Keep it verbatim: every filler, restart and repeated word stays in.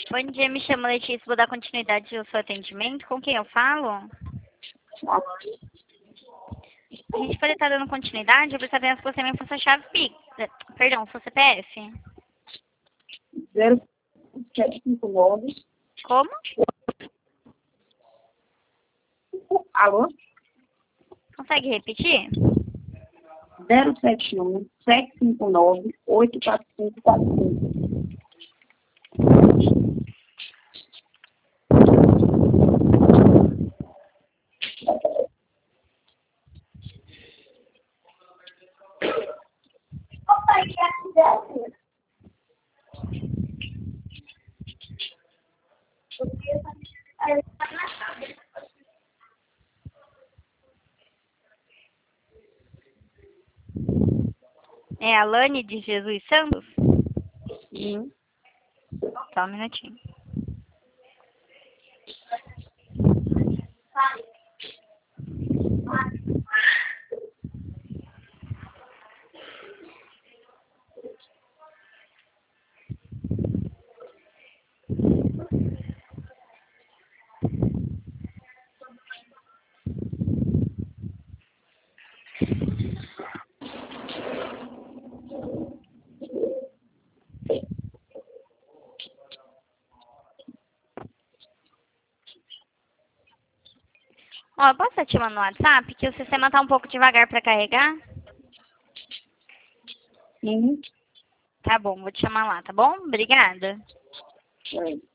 Bom dia, me chamo Letícia, vou dar continuidade ao seu atendimento. Com quem eu falo? A gente pode estar dando continuidade, eu preciso apenas que você me faça a chave Pix. Perdão, seu C P F. zero sete cinco nove. Como? Alô? Consegue repetir? zero sete um sete cinco nove oito quatro cinco quatro cinco. É a Lani de Jesus Santos? Sim. Só um minutinho. Ó, posso te mandar no WhatsApp que o sistema tá um pouco devagar para carregar? Sim. Tá bom, vou te chamar lá, tá bom? Obrigada. É.